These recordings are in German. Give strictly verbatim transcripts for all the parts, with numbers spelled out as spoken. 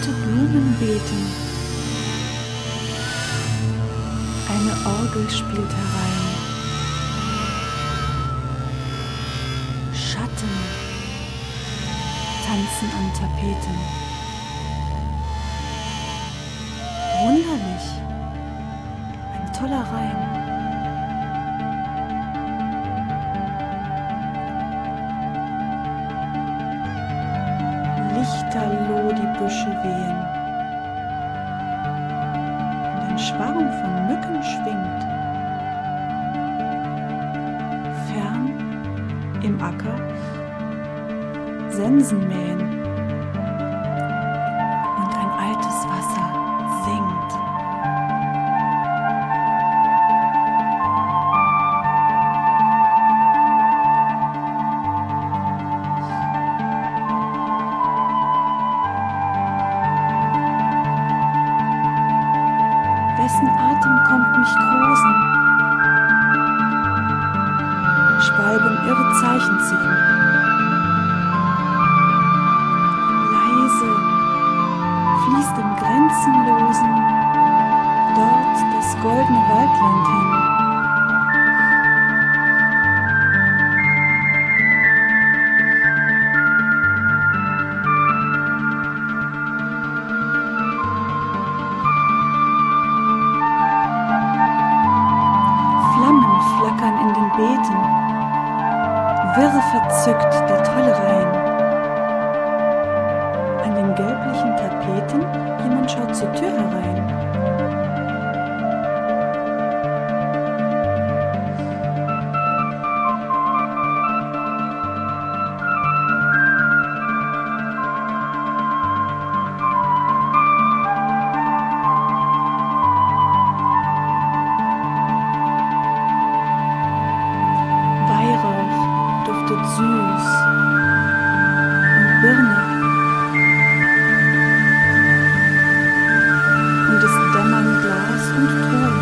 bunte Blumenbeeten. Eine Orgel spielt herein. Schatten tanzen an Tapeten. Wunderlich, ein toller Reim. Lichterloh die Büsche wehen und ein Schwarm von Mücken schwingt. Fern im Acker Sensen mähen und ein altes Wasser singt. Wessen Atem kommt mich grusen? Schwalben irre Zeichen ziehen. Leise fließt im Grenzenlosen dort das goldene Waldland hin. Flammen flackern in den Beeten, wirr verzückt der tolle Reim. An den gelblichen Tapeten, jemand schaut zur Tür herein. Weihrauch duftet süß und Birne. Und es dämmern Glas und Ton.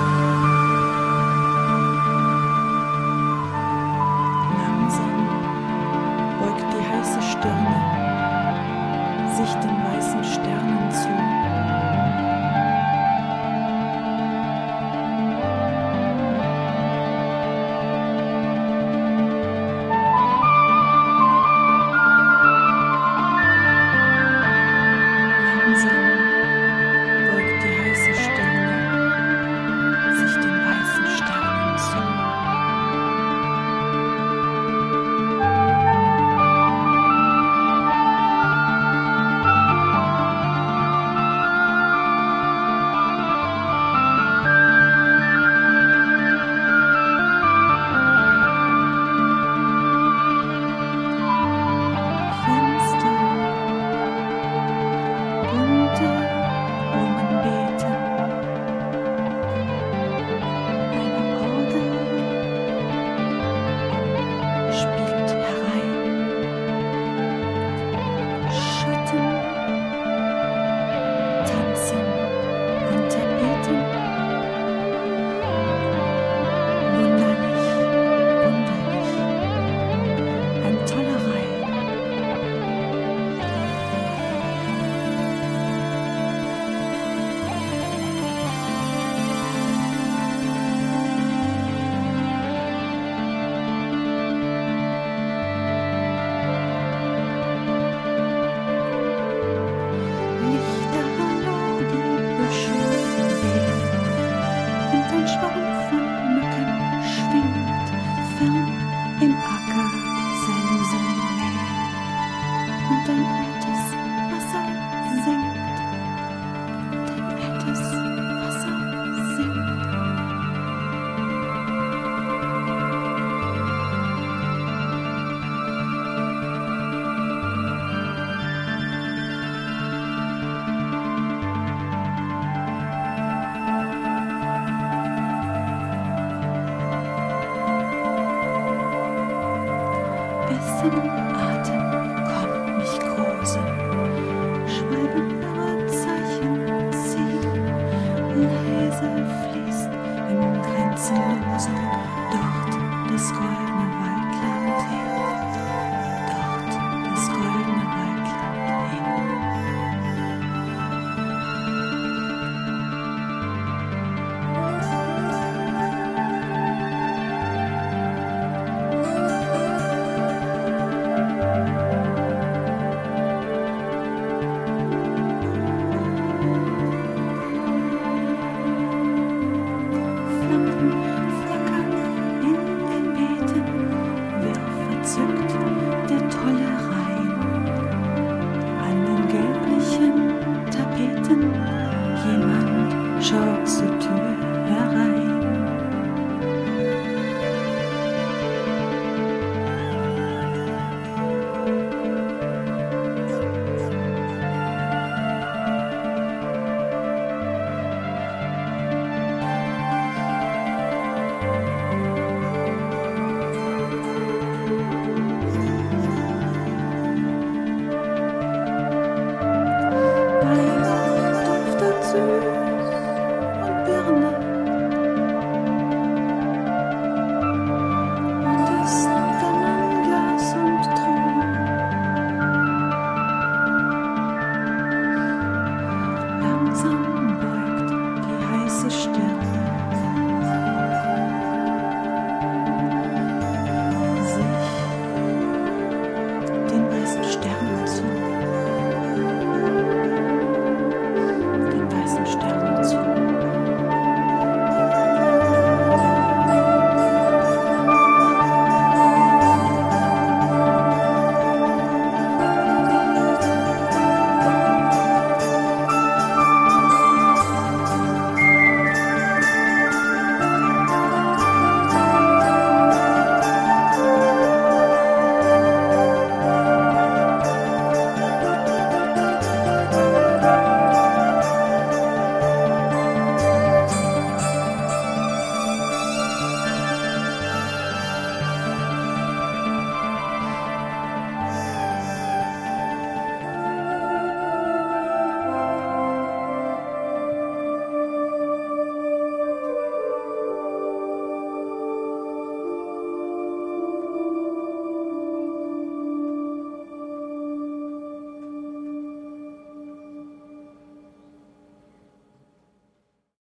Langsam beugt die heiße Stirne sich den weißen Sternen zu. Langsam beugt die heiße Stirne sich den weißen Sternen zu. Fenster, bunte Blumenbeete, eine Orgel spielt herein. Schatten tanzen an Tapeten. Wunderlich, wunderlich, ein toller Reim. Lichterloh die Büsche wehen und ein Schwarm von Mücken schwingt. Fern im Acker Sensen mähen und ein altes Wasser singt. Ein altes Wasser singt. Wessen Atem kommt mich grusen? Schwalben irre Zeichen ziehen. Leise fließt im grenzenlosen